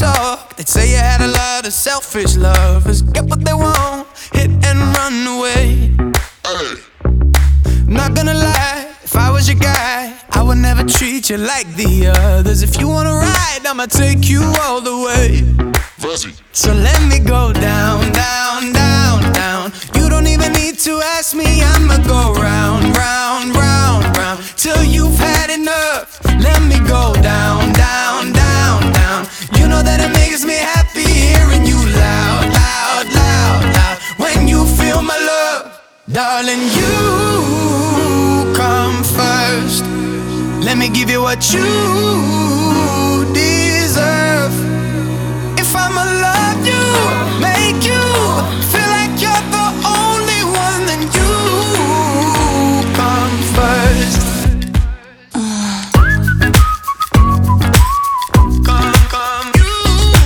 talk. They'd say you had a lot of selfish lovers. Get what they want, hit and run away. Not gonna lie, if I was your guy, I would never treat you like the others. If you wanna ride, I'ma take you all the way. So let me go down, down, down, down. You don't even need to ask me, I'ma go round, round, round, round, till you've had enough. Let me go down, down, down, down. You know that it makes me happy hearing you loud, loud, loud, loud. When you feel my love, darling, you come first. Let me give you what you deserve. If I'ma love you, make you feel like you're the only one, then you come first. Come, you.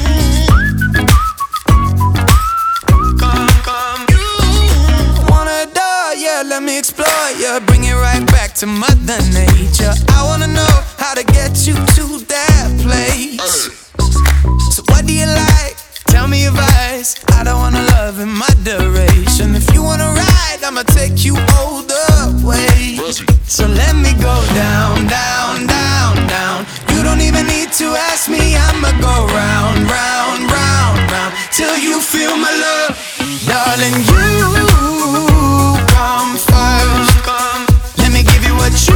Come, you. Wanna adore, yeah, let me explore, yeah. Bring it right back to Mother Nature. I wanna know how to get you to that place. So what do you like? Tell me your vice. I don't wanna love in moderation. If you wanna ride, I'ma take you all the way. So let me go down, down, down, down. You don't even need to ask me, I'ma go round, round, round, round, till you feel my love. Darling, you come first. Come, let me give you what you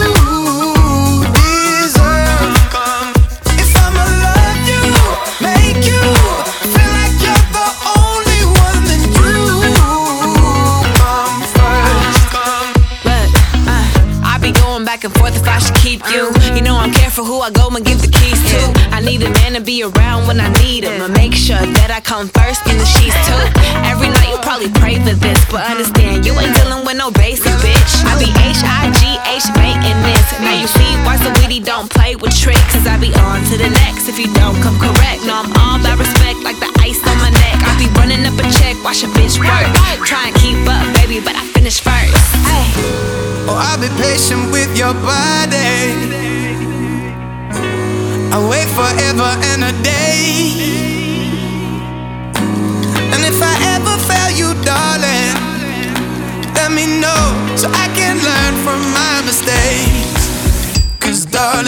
deserve. Come, if I'ma love you, make you feel like you're the only one, then you come first. Come. Look, I be going back and forth if I should keep you. You know I'm careful who I go and give the keys to. I need a man to be around when I need him, and make sure that I come first in the sheets too. Every night you probably pray for this, but understand you ain't dealing with no basic bitch. I be H-I-G-H maintenance. Now you see why Saweetie don't play with tricks, cause I be on to the next if you don't come correct. No, I'm all about respect like the ice on my neck. I be running up a check, watch a bitch work. Try and keep up, baby, but I finish first. Hey. Oh, I'll be patient with your body. I'll wait forever and a day. And if I ever fail you, darling, let me know so I can learn from my mistakes. Cause darling,